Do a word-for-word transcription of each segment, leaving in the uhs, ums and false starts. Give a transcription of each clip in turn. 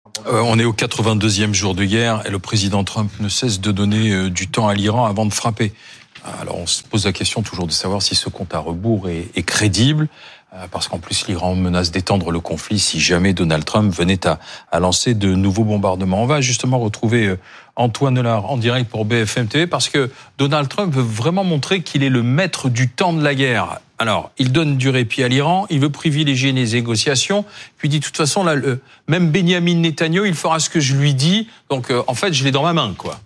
Euh, on est au quatre-vingt-deuxième jour de guerre et le président Trump ne cesse de donner euh, du temps à l'Iran avant de frapper. Alors on se pose la question toujours de savoir si ce compte à rebours est, est crédible, euh, parce qu'en plus l'Iran menace d'étendre le conflit si jamais Donald Trump venait à, à lancer de nouveaux bombardements. On va justement retrouver euh, Antoine Lard en direct pour B F M T V, parce que Donald Trump veut vraiment montrer qu'il est le maître du temps de la guerre. Alors, il donne du répit à l'Iran, il veut privilégier les négociations, puis il dit de toute façon, là, le, même Benyamin Netanyahu, il fera ce que je lui dis, donc euh, en fait, je l'ai dans ma main, quoi.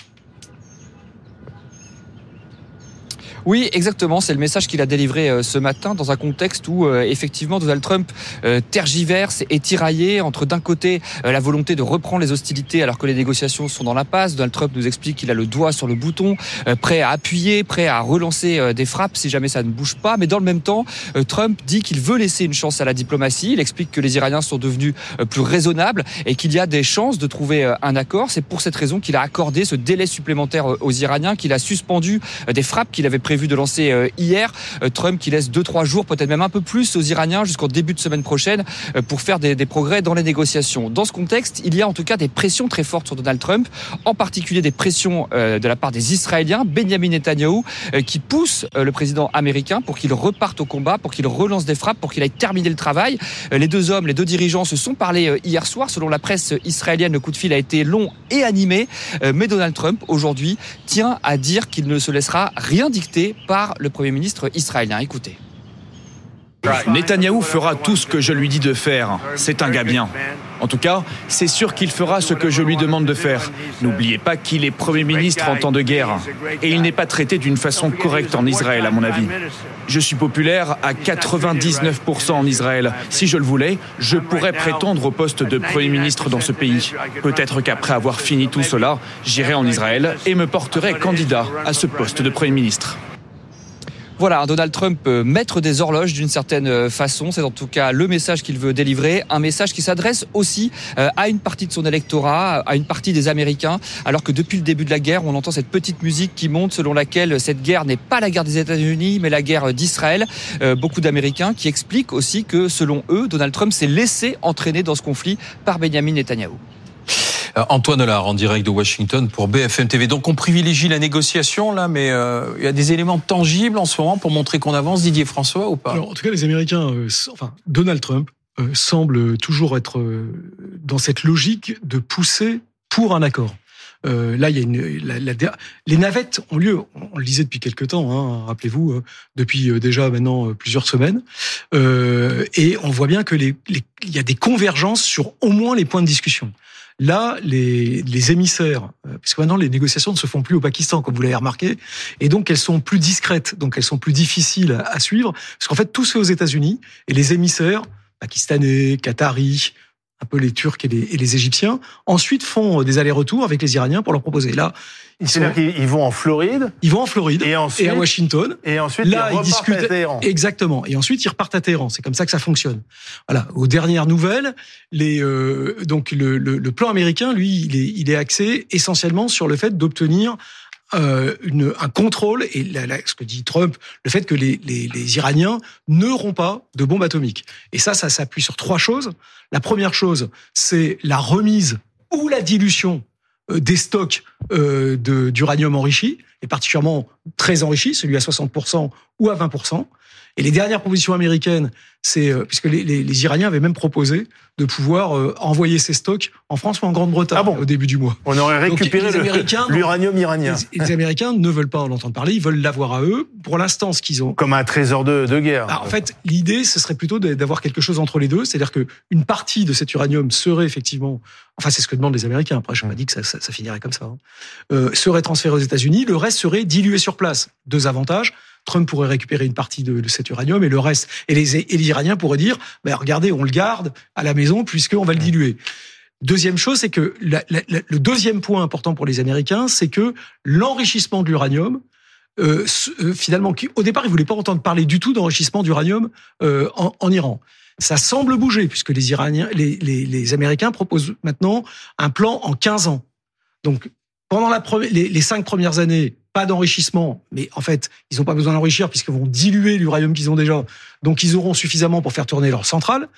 Oui, exactement. C'est le message qu'il a délivré euh, ce matin dans un contexte où, euh, effectivement, Donald Trump euh, tergiverse et tiraillé entre, d'un côté, euh, la volonté de reprendre les hostilités alors que les négociations sont dans l'impasse. Donald Trump nous explique qu'il a le doigt sur le bouton, euh, prêt à appuyer, prêt à relancer euh, des frappes si jamais ça ne bouge pas. Mais dans le même temps, euh, Trump dit qu'il veut laisser une chance à la diplomatie. Il explique que les Iraniens sont devenus euh, plus raisonnables et qu'il y a des chances de trouver euh, un accord. C'est pour cette raison qu'il a accordé ce délai supplémentaire euh, aux Iraniens, qu'il a suspendu euh, des frappes qu'il avait prévues de lancer euh, hier. Euh, Trump qui laisse deux trois jours, peut-être même un peu plus aux Iraniens jusqu'au début de semaine prochaine euh, pour faire des, des progrès dans les négociations. Dans ce contexte, il y a en tout cas des pressions très fortes sur Donald Trump, en particulier des pressions euh, de la part des Israéliens, Benyamin Netanyahu, euh, qui pousse euh, le président américain pour qu'il reparte au combat, pour qu'il relance des frappes, pour qu'il aille terminer le travail. Euh, les deux hommes, les deux dirigeants se sont parlé euh, hier soir. Selon la presse israélienne, le coup de fil a été long et animé, euh, mais Donald Trump, aujourd'hui, tient à dire qu'il ne se laissera rien dicter par le Premier ministre israélien. Écoutez. Netanyahou fera tout ce que je lui dis de faire. C'est un gars bien. En tout cas, c'est sûr qu'il fera ce que je lui demande de faire. N'oubliez pas qu'il est Premier ministre en temps de guerre. Et il n'est pas traité d'une façon correcte en Israël, à mon avis. Je suis populaire à quatre-vingt-dix-neuf pour cent en Israël. Si je le voulais, je pourrais prétendre au poste de Premier ministre dans ce pays. Peut-être qu'après avoir fini tout cela, j'irai en Israël et me porterai candidat à ce poste de Premier ministre. Voilà, Donald Trump peut mettre des horloges d'une certaine façon. C'est en tout cas le message qu'il veut délivrer. Un message qui s'adresse aussi à une partie de son électorat, à une partie des Américains. Alors que depuis le début de la guerre, on entend cette petite musique qui monte selon laquelle cette guerre n'est pas la guerre des États-Unis, mais la guerre d'Israël. Euh, beaucoup d'Américains qui expliquent aussi que, selon eux, Donald Trump s'est laissé entraîner dans ce conflit par Benyamin Netanyahou. Antoine Lard en direct de Washington pour B F M T V. Donc on privilégie la négociation là, mais euh, il y a des éléments tangibles en ce moment pour montrer qu'on avance, Didier François, ou pas? Alors en tout cas, les Américains, euh, enfin Donald Trump euh, semble toujours être euh, dans cette logique de pousser pour un accord. Euh, là, il y a une, la, la, les navettes ont lieu. On le disait depuis quelques temps. Hein, rappelez-vous, euh, depuis euh, déjà maintenant euh, plusieurs semaines, euh, et on voit bien que les, les, il y a des convergences sur au moins les points de discussion. Là, les, les émissaires, parce que maintenant les négociations ne se font plus au Pakistan, comme vous l'avez remarqué, et donc elles sont plus discrètes, donc elles sont plus difficiles à, à suivre, parce qu'en fait tout se fait aux États-Unis, et les émissaires, pakistanais, qataris, un peu les Turcs et les, et les Égyptiens, ensuite font des allers-retours avec les Iraniens pour leur proposer. Là, ils C'est-à-dire sont... qu'ils vont en Floride, ils vont en Floride et, ensuite, et à Washington. Et ensuite, là, ils, ils discutent à Téhéran. Exactement. Et ensuite, ils repartent à Téhéran. C'est comme ça que ça fonctionne. Voilà. Aux dernières nouvelles, les euh, donc le, le, le plan américain, lui, il est, il est axé essentiellement sur le fait d'obtenir Euh, une, un contrôle, et la, la, ce que dit Trump, le fait que les, les, les Iraniens n'auront pas de bombes atomiques. Et ça, ça s'appuie sur trois choses. La première chose, c'est la remise ou la dilution euh, des stocks euh, de, d'uranium enrichi, et particulièrement très enrichi, celui à soixante pour cent ou à vingt pour cent. Et les dernières propositions américaines, c'est euh, puisque les, les, les Iraniens avaient même proposé de pouvoir euh, envoyer ces stocks en France ou en Grande-Bretagne ah bon au début du mois. On aurait récupéré Donc, le, l'uranium iranien. Les, les Américains ne veulent pas en entendre parler, ils veulent l'avoir à eux. Pour l'instant, ce qu'ils ont... Comme un trésor de, de guerre. Alors, en fait, l'idée, ce serait plutôt d'avoir quelque chose entre les deux, c'est-à-dire qu'une partie de cet uranium serait effectivement... Enfin, c'est ce que demandent les Américains, après, je n'ai pas dit que ça, ça, ça finirait comme ça. Hein. Euh, serait transféré aux États-Unis, le reste serait dilué sur place. Deux avantages. Trump pourrait récupérer une partie de, de cet uranium et le reste, et les, et les Iraniens pourraient dire, ben regardez, on le garde à la maison puisqu'on va le diluer. Deuxième chose, c'est que la, la, la, le deuxième point important pour les Américains, c'est que l'enrichissement de l'uranium, euh, euh, finalement, qui, au départ, ils voulaient pas entendre parler du tout d'enrichissement d'uranium euh, en, en Iran. Ça semble bouger puisque les Iraniens, les, les, les Américains proposent maintenant un plan en quinze ans. Donc, pendant la pre- les, les cinq premières années, pas d'enrichissement, mais en fait, ils n'ont pas besoin d'enrichir puisqu'ils vont diluer l'uranium qu'ils ont déjà. Donc, ils auront suffisamment pour faire tourner leur centrale.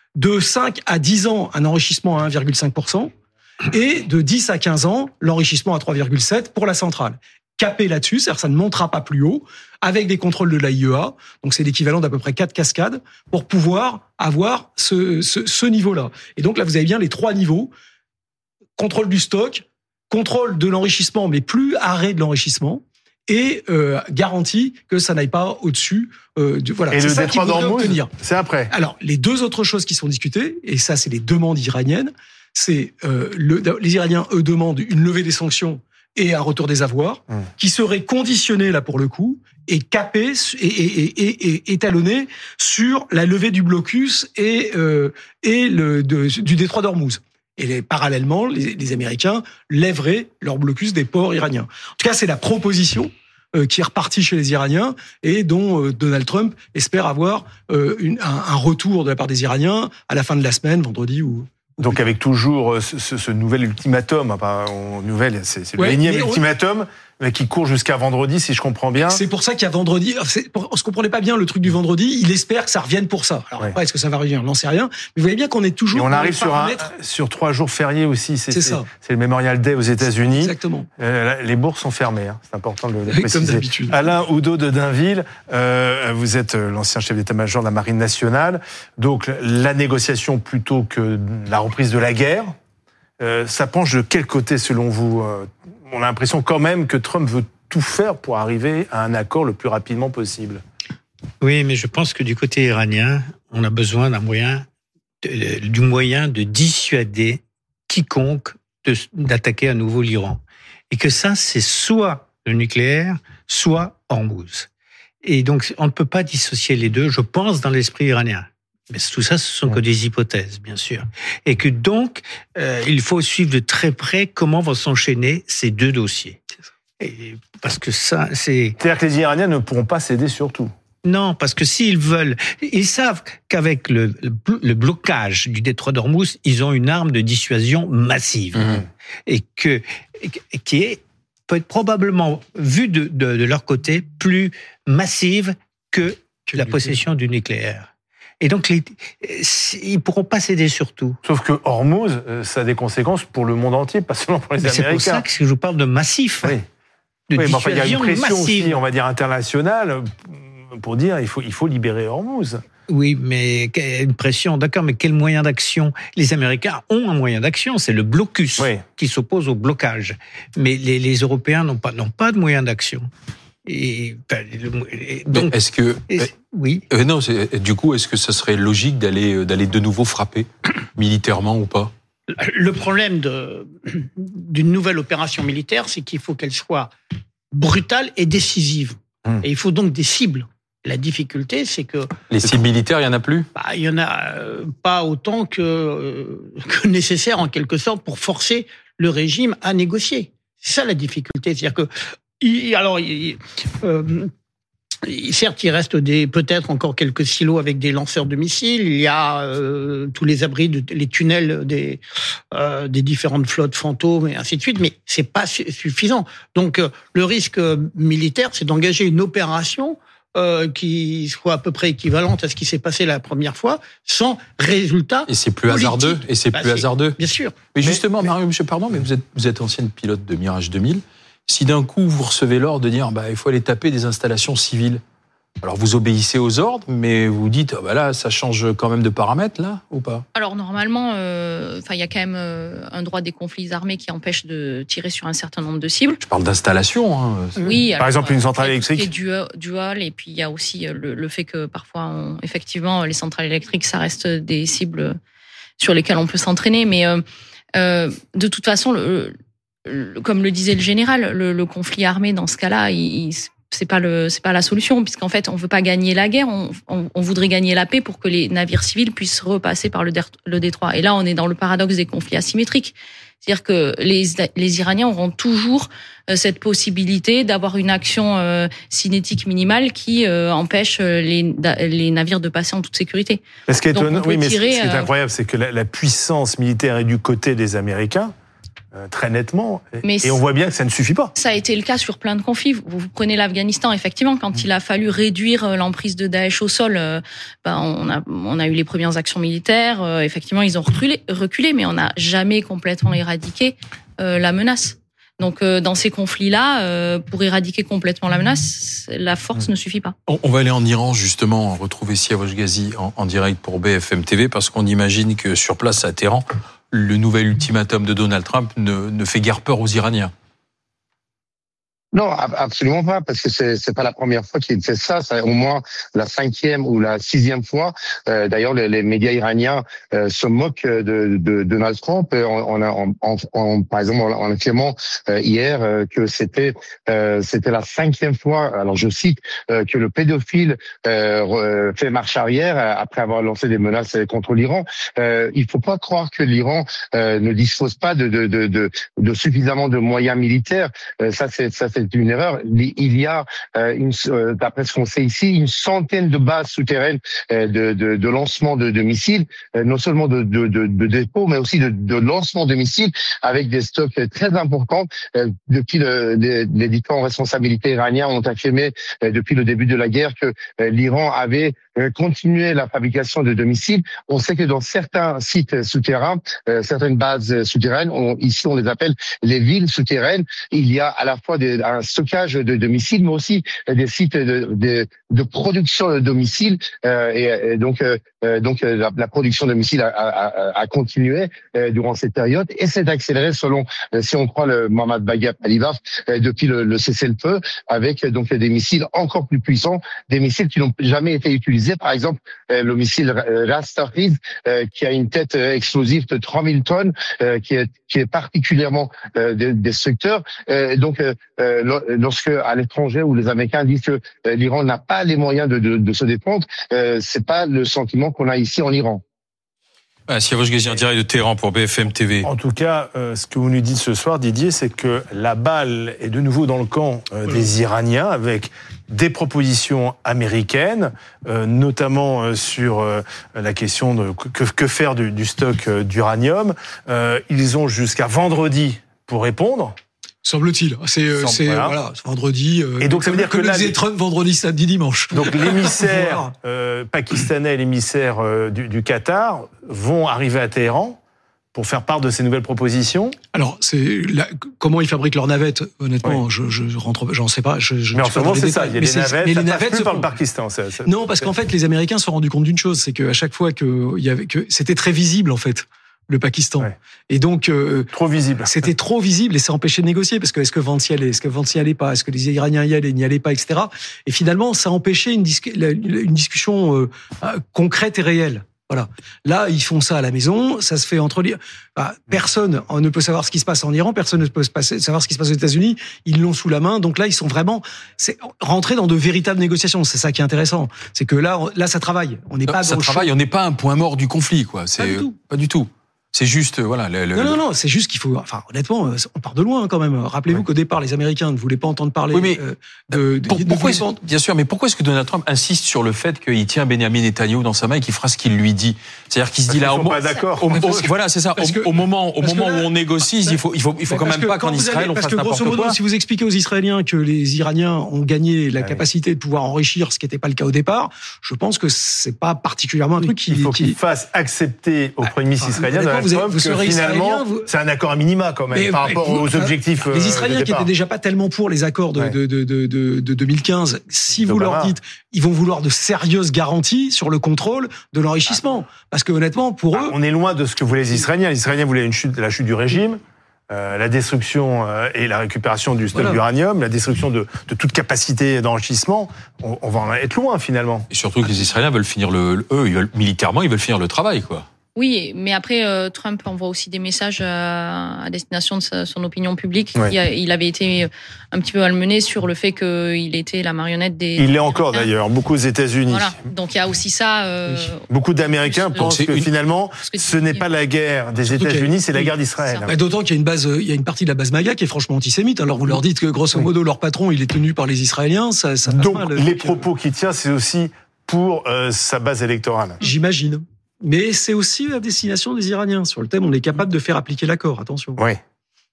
de cinq à dix ans, un enrichissement à un virgule cinq pour cent, et de dix à quinze ans, l'enrichissement à trois virgule sept pour cent pour la centrale. Capé là-dessus, c'est-à-dire que ça ne montera pas plus haut, avec des contrôles de l'A I E A, donc c'est l'équivalent d'à peu près quatre cascades, pour pouvoir avoir ce, ce, ce niveau-là. Et donc là, vous avez bien les trois niveaux, contrôle du stock, contrôle de l'enrichissement, mais plus arrêt de l'enrichissement, et euh, garantie que ça n'aille pas au-dessus. Euh, de, voilà, et c'est le ça détroit qu'il faudrait d'Ormuz, obtenir. C'est après. Alors, les deux autres choses qui sont discutées, et ça, c'est les demandes iraniennes, c'est euh, le, les Iraniens, eux, demandent une levée des sanctions et un retour des avoirs, mmh. qui serait conditionné, là, pour le coup, et capé et, et, et, et étalonné sur la levée du blocus et, euh, et le, de, du détroit d'Ormuz. Et les, parallèlement, les, les Américains lèveraient leur blocus des ports iraniens. En tout cas, c'est la proposition euh, qui est repartie chez les Iraniens et dont euh, Donald Trump espère avoir euh, une, un, un retour de la part des Iraniens à la fin de la semaine, vendredi ou... Donc avec toujours ce, ce, ce nouvel ultimatum, enfin, nouvelle, c'est, c'est le ouais, énième ultimatum, mais qui court jusqu'à vendredi, si je comprends bien. C'est pour ça qu'il y a vendredi. C'est, on se comprenait pas bien le truc du vendredi. Il espère que ça revienne pour ça. Alors ouais. après, est-ce que ça va revenir? On n'en sait rien. Mais vous voyez bien qu'on est toujours. Et on arrive sur un, sur trois jours fériés aussi. C'est, c'est, c'est ça. C'est le Memorial Day aux États-Unis. Exactement. Euh, les bourses sont fermées. Hein. C'est important de le préciser. Comme d'habitude. Alain Oudot de Dainville, euh, vous êtes l'ancien chef d'état-major de la Marine nationale. Donc la négociation plutôt que la reprise de la guerre. Euh, ça penche de quel côté selon vous? euh, On a l'impression quand même que Trump veut tout faire pour arriver à un accord le plus rapidement possible. Oui, mais je pense que du côté iranien, on a besoin d'un moyen, de, du moyen de dissuader quiconque de, d'attaquer à nouveau l'Iran. Et que ça, c'est soit le nucléaire, soit Hormuz. Et donc, on ne peut pas dissocier les deux, je pense, dans l'esprit iranien. Mais tout ça, ce sont que des hypothèses, bien sûr. Et que donc, euh, il faut suivre de très près comment vont s'enchaîner ces deux dossiers. Et parce que ça, c'est... C'est-à-dire que les Iraniens ne pourront pas céder sur tout. Non, parce que s'ils veulent... Ils savent qu'avec le, le blocage du détroit d'Ormuz, ils ont une arme de dissuasion massive. Mmh. Et que, qui est peut être probablement, vue de, de, de leur côté, plus massive que, que la possession du nucléaire. Et donc, les, ils ne pourront pas céder sur tout. Sauf que Hormuz, ça a des conséquences pour le monde entier, pas seulement pour les mais Américains. C'est pour ça que je vous parle de massif. Oui. De oui, mais enfin, il y a une pression massive. Aussi, on va dire, internationale, pour dire il faut, il faut libérer Hormuz. Oui, mais une pression, d'accord, mais quel moyen d'action? Les Américains ont un moyen d'action, c'est le blocus oui. qui s'oppose au blocage. Mais les, les Européens n'ont pas, n'ont pas de moyen d'action. Et, et donc, est-ce que et, oui euh, non, c'est, du coup, est-ce que ça serait logique d'aller d'aller de nouveau frapper militairement ou pas? Le problème de, d'une nouvelle opération militaire, c'est qu'il faut qu'elle soit brutale et décisive. Hum. Et il faut donc des cibles. La difficulté, c'est que... Les cibles militaires, il n'y en a plus? Bah, il n'y en a pas autant que, que nécessaire, en quelque sorte, pour forcer le régime à négocier. C'est ça la difficulté. C'est-à-dire que... Il, alors, il, euh, certes, il reste des, peut-être encore quelques silos avec des lanceurs de missiles. Il y a euh, tous les abris, de, les tunnels des, euh, des différentes flottes fantômes et ainsi de suite, mais c'est pas suffisant. Donc, euh, le risque militaire, c'est d'engager une opération euh, qui soit à peu près équivalente à ce qui s'est passé la première fois, sans résultat. Et c'est plus politique. hasardeux. Et c'est bah, plus c'est, hasardeux. Bien sûr. Mais, mais justement, mais, Mario, monsieur, pardon, mais vous êtes, vous êtes ancienne pilote de Mirage deux mille. Si d'un coup vous recevez l'ordre de dire bah il faut aller taper des installations civiles, alors vous obéissez aux ordres, mais vous dites oh, bah là ça change quand même de paramètres là ou pas? Alors normalement, euh, enfin il y a quand même euh, un droit des conflits armés qui empêche de tirer sur un certain nombre de cibles. Je parle d'installation. Hein, oui. Par alors, exemple une centrale électrique. C'est dual, dual et puis il y a aussi le, le fait que parfois on, effectivement les centrales électriques ça reste des cibles sur lesquelles on peut s'entraîner, mais euh, euh, de toute façon le comme le disait le général, le, le conflit armé dans ce cas-là, il, il, c'est pas le, c'est pas la solution, puisqu'en fait, on veut pas gagner la guerre, on, on, on voudrait gagner la paix pour que les navires civils puissent repasser par le, le détroit. Et là, on est dans le paradoxe des conflits asymétriques, c'est-à-dire que les, les Iraniens auront toujours cette possibilité d'avoir une action euh, cinétique minimale qui euh, empêche les, les navires de passer en toute sécurité. Ce qui est, étonnant, oui, mais tirer, ce qui est incroyable, c'est que la, la puissance militaire est du côté des Américains. euh, très nettement. Mais et on voit bien que ça ne suffit pas. Ça a été le cas sur plein de conflits. Vous, vous prenez l'Afghanistan, effectivement, quand mmh. il a fallu réduire l'emprise de Daesh au sol, euh, ben on a on a eu les premières actions militaires. Euh, effectivement, ils ont reculé, reculé, mais on n'a jamais complètement éradiqué euh, la menace. Donc, euh, dans ces conflits-là, euh, pour éradiquer complètement la menace, la force mmh. ne suffit pas. On, on va aller en Iran, justement, retrouver Siavash Ghazi en, en direct pour B F M T V, parce qu'on imagine que sur place à Téhéran, le nouvel ultimatum de Donald Trump ne, ne fait guère peur aux Iraniens. Non, absolument pas, parce que c'est c'est pas la première fois qu'il fait ça. C'est au moins la cinquième ou la sixième fois. Euh, d'ailleurs, les, les médias iraniens euh, se moquent de, de, de Donald Trump. On a, on, on, on, par exemple, en affirmant euh, hier euh, que c'était euh, c'était la cinquième fois. Alors, je cite euh, que le pédophile euh, fait marche arrière après avoir lancé des menaces contre l'Iran. Euh, il faut pas croire que l'Iran euh, ne dispose pas de de, de de de suffisamment de moyens militaires. Euh, ça, c'est ça. C'est une erreur. Il y a, euh, une, euh, d'après ce qu'on sait ici, une centaine de bases souterraines euh, de, de, de lancement de, de missiles, euh, non seulement de, de, de, de dépôts, mais aussi de, de lancement de missiles avec des stocks très importants. Euh, depuis le, les, les différents responsabilités iraniens ont affirmé euh, depuis le début de la guerre que euh, l'Iran avait euh, continué la fabrication de, de missiles. On sait que dans certains sites souterrains, euh, certaines bases souterraines, on, ici on les appelle les villes souterraines, il y a à la fois des un stockage de, de missiles, mais aussi des sites de, de, de production de missiles. Euh, et, et donc, euh, donc la, la production de missiles a, a, a continué euh, durant cette période et s'est accélérée selon, euh, si on croit le Mohammad Bagher Alibaf, euh, depuis le, le cessez-le-feu, avec donc des missiles encore plus puissants, des missiles qui n'ont jamais été utilisés. Par exemple, euh, le missile Ras Tabriz, euh, qui a une tête explosive de trois mille tonnes, euh, qui est qui est particulièrement euh, destructeur. Euh, donc, euh, lorsque à l'étranger où les Américains disent que euh, l'Iran n'a pas les moyens de, de, de se défendre, euh, c'est pas le sentiment qu'on a ici en Iran. Ah, Siavash Ghazi en direct de Téhéran pour B F M T V. En tout cas, euh, ce que vous nous dites ce soir, Didier, c'est que la balle est de nouveau dans le camp euh, des Iraniens avec des propositions américaines, euh, notamment euh, sur euh, la question de que, que faire du, du stock euh, d'uranium. Euh, ils ont jusqu'à vendredi pour répondre. Semble-t-il. C'est, c'est voilà. voilà, vendredi. Euh, et donc ça veut dire comme que là, disait Trump, vendredi, samedi, dimanche. Donc l'émissaire voilà. euh, pakistanais et l'émissaire euh, du, du Qatar vont arriver à Téhéran pour faire part de ces nouvelles propositions. Alors, c'est la, comment ils fabriquent leurs navettes. Honnêtement, oui. je, je rentre, j'en sais pas. Je, je mais en ce moment, c'est ça. Il y a mais des navettes. Mais ça les navettes passe plus se par font... le Pakistan. Ça, ça... Non, parce qu'en fait, les Américains se sont rendus compte d'une chose, c'est qu'à chaque fois que il y avait que c'était très visible en fait. Le Pakistan. Ouais. Et donc euh, trop visible. C'était trop visible et ça empêchait de négocier parce que est-ce que Vance y allait, est-ce que Vance y allait pas, est-ce que les Iraniens y allaient, n'y allaient pas, et cetera. Et finalement, ça empêchait une, dis- une discussion euh, concrète et réelle. Voilà. Là, ils font ça à la maison, ça se fait entre les. Bah, personne ne peut savoir ce qui se passe en Iran, personne ne peut savoir ce qui se passe aux États-Unis. Ils l'ont sous la main, donc là, ils sont vraiment c'est, rentrés dans de véritables négociations. C'est ça qui est intéressant, c'est que là, là, ça travaille. On n'est pas ça dans travaille. le on n'est pas un point mort du conflit, quoi. C'est pas du tout. Pas du tout. C'est juste, voilà. Le, le, non, non, non, c'est juste qu'il faut. Enfin, honnêtement, on part de loin quand même. Rappelez-vous ouais. qu'au départ, les Américains ne voulaient pas entendre parler oui, mais, de. de, pour, de pourquoi de... Bien sûr, mais pourquoi est-ce que Donald Trump insiste sur le fait qu'il tient Benjamin Netanyahou dans sa main et qu'il fera ce qu'il lui dit? C'est-à-dire qu'il se dit là, au, pas d'accord. Au, au, voilà, c'est ça. Au, que, au moment, au moment là, où on négocie, il faut, il faut, il faut quand même pas qu'en Israël on fasse n'importe quoi. Parce que grosso modo, si vous expliquez aux Israéliens que les Iraniens ont gagné la ouais. capacité de pouvoir enrichir, ce qui n'était pas le cas au départ, je pense que c'est pas particulièrement un truc qui. Il faut qui... qu'il fasse accepter au premier ministre israélien que finalement, vous... c'est un accord à minima quand même mais, par rapport vous, aux objectifs. Les Israéliens qui étaient déjà pas tellement pour les accords de, ouais. de, de, de, de, de deux mille quinze, si vous leur dites, ils vont vouloir de sérieuses garanties sur le contrôle de l'enrichissement, ah. parce que honnêtement, pour ah, eux, on est loin de ce que voulaient les Israéliens. Les Israéliens voulaient une chute, la chute du régime. Euh, la destruction euh, et la récupération du stock voilà. d'uranium, la destruction de, de toute capacité d'enrichissement, on, on va en être loin finalement. Et surtout que les Israéliens veulent finir le, le eux, ils veulent, militairement, ils veulent finir le travail, quoi. Oui, mais après, euh, Trump envoie aussi des messages à, à destination de sa, son opinion publique. Ouais. Il, a, il avait été un petit peu malmené sur le fait qu'il était la marionnette des... Il l'est encore d'ailleurs, beaucoup aux États-Unis. Voilà, donc il y a aussi ça... Euh, oui. Beaucoup d'Américains pensent que une... finalement, que ce n'est pas la guerre des États-Unis, c'est la guerre d'Israël. Bah, d'autant qu'il y a une base, il y a une partie de la base MAGA qui est franchement antisémite. Alors vous leur dites que grosso modo, oui. leur patron, il est tenu par les Israéliens, ça, ça passe donc, mal. Les donc, propos qu'il tient, c'est aussi pour euh, sa base électorale. J'imagine. Mais c'est aussi la destination des Iraniens. Sur le thème, on est capable de faire appliquer l'accord. Attention. Oui.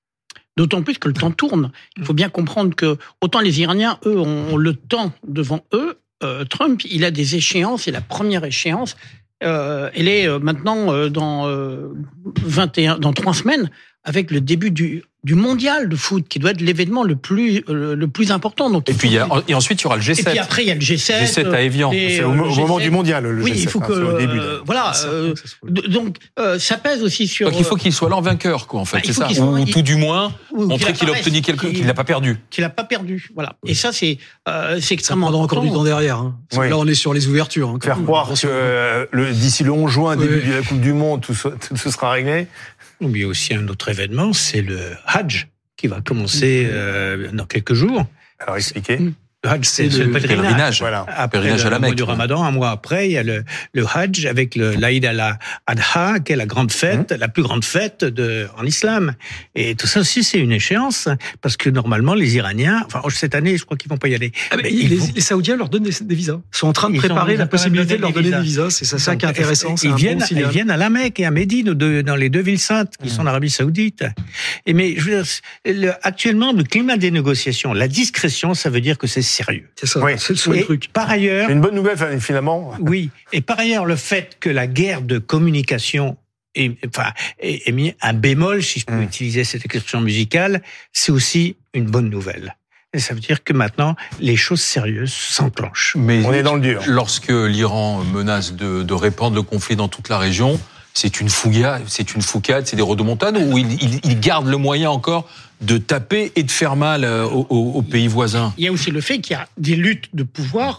D'autant plus que le temps tourne. Il faut bien comprendre que autant les Iraniens, eux, ont le temps devant eux, euh, Trump, il a des échéances, et la première échéance, euh, elle est maintenant euh, dans euh, vingt et un, dans trois semaines, avec le début du du mondial de foot, qui doit être l'événement le plus euh, le plus important. Donc, et puis il y a, et ensuite il y aura le G sept. Et puis après il y a le G sept. G sept à Évian. C'est au, au moment du mondial. Le oui, G sept, il faut hein, que au début. euh, voilà. Euh, donc euh, ça pèse aussi sur. Donc il faut qu'il soit là en vainqueur, quoi, en fait, bah, c'est ça. Soit, ou il, tout du moins ou montrer qu'il a obtenu quelque, qu'il n'a pas perdu. Qu'il n'a pas perdu. Voilà. Et ça c'est euh, c'est extrêmement. Ça prendra encore du temps derrière. Hein. Oui. Là on est sur les ouvertures. Hein, Faire croire que euh, le, d'ici le onze juin, début oui. de la Coupe du Monde, tout, tout, tout sera réglé. Mais il y a aussi un autre événement, c'est le Hajj, qui va commencer euh, dans quelques jours. Alors expliquez. Le Hajj, c'est, c'est le, le pèlerinage. pèlerinage. Voilà. Après pèlerinage le, à la Mecque. mois du Ramadan, un mois après, il y a le, le Hajj avec le l'Aïd al-Adha, qui est la grande fête, mmh. la plus grande fête de, en islam. Et tout ça aussi, c'est une échéance, parce que normalement, les Iraniens, enfin, cette année, je crois qu'ils vont pas y aller. Ah, mais les, vont... les Saoudiens leur donnent des, des visas. Ils sont en train de ils préparer la possibilité de leur donner des visas. C'est ça, ça qui est intéressant. Ils viennent, bon ils viennent à la Mecque et à Médine, dans les deux villes saintes, qui mmh. sont en Arabie Saoudite. Et mais, je veux dire, le, actuellement, le climat des négociations, la discrétion, ça veut dire que c'est sérieux. C'est ça. Oui. C'est le seul truc. Par ailleurs, c'est une bonne nouvelle finalement. Oui, et par ailleurs, le fait que la guerre de communication ait, enfin, ait mis un bémol, si je peux mmh. utiliser cette expression musicale, c'est aussi une bonne nouvelle. Et ça veut dire que maintenant, les choses sérieuses s'enclenchent. Mais on est dans le dur. Lorsque l'Iran menace de, de répandre le conflit dans toute la région, c'est une fouga, c'est une foucade, c'est des rodomontades, ou il, il, il garde le moyen encore de taper et de faire mal aux, aux, aux pays voisins? Il y a aussi le fait qu'il y a des luttes de pouvoir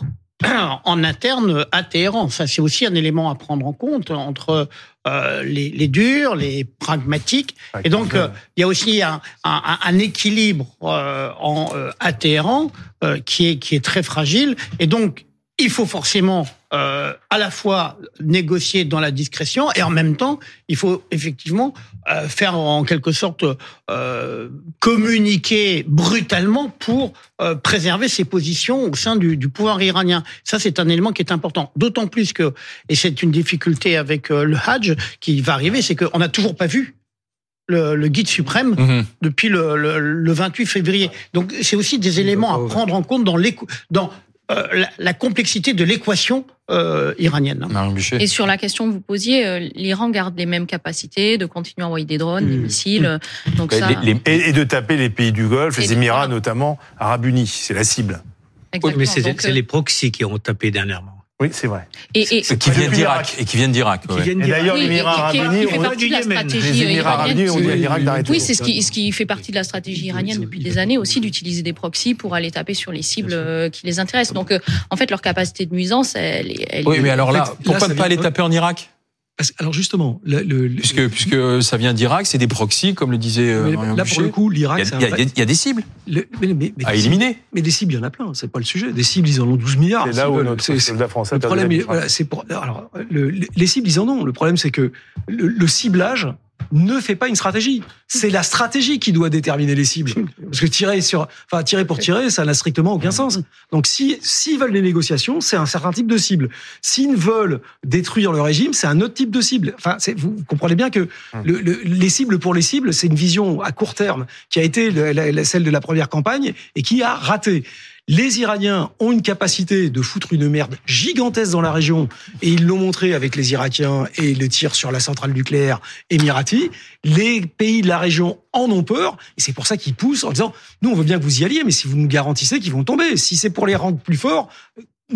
en interne à Téhéran. Ça, c'est aussi un élément à prendre en compte entre euh, les, les durs, les pragmatiques. Et donc, euh, il y a aussi un, un, un équilibre euh, en, euh, à Téhéran euh, qui est, qui est très fragile. Et donc, il faut forcément euh, à la fois négocier dans la discrétion et en même temps, il faut effectivement euh, faire en quelque sorte euh, communiquer brutalement pour euh, préserver ses positions au sein du, du pouvoir iranien. Ça, c'est un élément qui est important. D'autant plus que, et c'est une difficulté avec euh, le Hajj qui va arriver, c'est qu'on n'a toujours pas vu le, le guide suprême mmh. depuis le, le, le vingt-huit février. Donc, c'est aussi des éléments à prendre en compte dans l'éco, dans Euh, la, la complexité de l'équation euh, iranienne. Et sur la question que vous posiez, euh, l'Iran garde les mêmes capacités de continuer à envoyer des drones, mmh. des missiles. Mmh. Donc ça... les, les, et, et de taper les pays du Golfe, les Émirats notamment, Arabes Unis, c'est la cible. Oui, mais c'est, donc, c'est les proxys qui ont tapé dernièrement. Oui, c'est vrai. Et, et, et qui viennent d'Irak. Et qui viennent d'Irak. Ouais. Et d'ailleurs, les Émirats Arabes Unis, on dit les Émirats Arabes Unis, on dit à l'Irak d'arrêter. Oui, c'est ce qui, ce qui fait partie de la stratégie iranienne depuis des années aussi, d'utiliser des proxys pour aller taper sur les cibles qui les intéressent. Donc, en fait, leur capacité de nuisance, elle, elle oui, mais alors là, pourquoi ne pas aller taper en Irak? Alors justement, le, le, puisque puisque ça vient d'Irak, c'est des proxys, comme le disait mais Marion là Boucher. Pour le coup, l'Irak, il y a, il y a, il y a des cibles le, mais, mais, mais à des éliminer. Cibles, mais des cibles, il y en a plein. C'est pas le sujet. Des cibles, ils en ont douze milliards. C'est là où notre soldat français. Le problème, il, voilà, c'est pour. Alors, le, les cibles, ils en ont. Le problème, c'est que le, le ciblage ne fait pas une stratégie. C'est la stratégie qui doit déterminer les cibles. Parce que tirer sur, enfin, tirer pour tirer, ça n'a strictement aucun sens. Donc, si, s'ils veulent des négociations, c'est un certain type de cible. S'ils veulent détruire le régime, c'est un autre type de cible. Enfin, c'est, vous comprenez bien que le, le, les cibles pour les cibles, c'est une vision à court terme qui a été la, la, celle de la première campagne et qui a raté. Les Iraniens ont une capacité de foutre une merde gigantesque dans la région, et ils l'ont montré avec les Irakiens et le tir sur la centrale nucléaire émirati. Les pays de la région en ont peur, et c'est pour ça qu'ils poussent en disant « Nous, on veut bien que vous y alliez, mais si vous nous garantissez qu'ils vont tomber, si c'est pour les rendre plus forts, négociez ».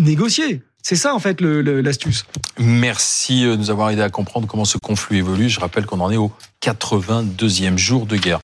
C'est ça, en fait, le, le, l'astuce. Merci de nous avoir aidé à comprendre comment ce conflit évolue. Je rappelle qu'on en est au quatre-vingt-deuxième jour de guerre.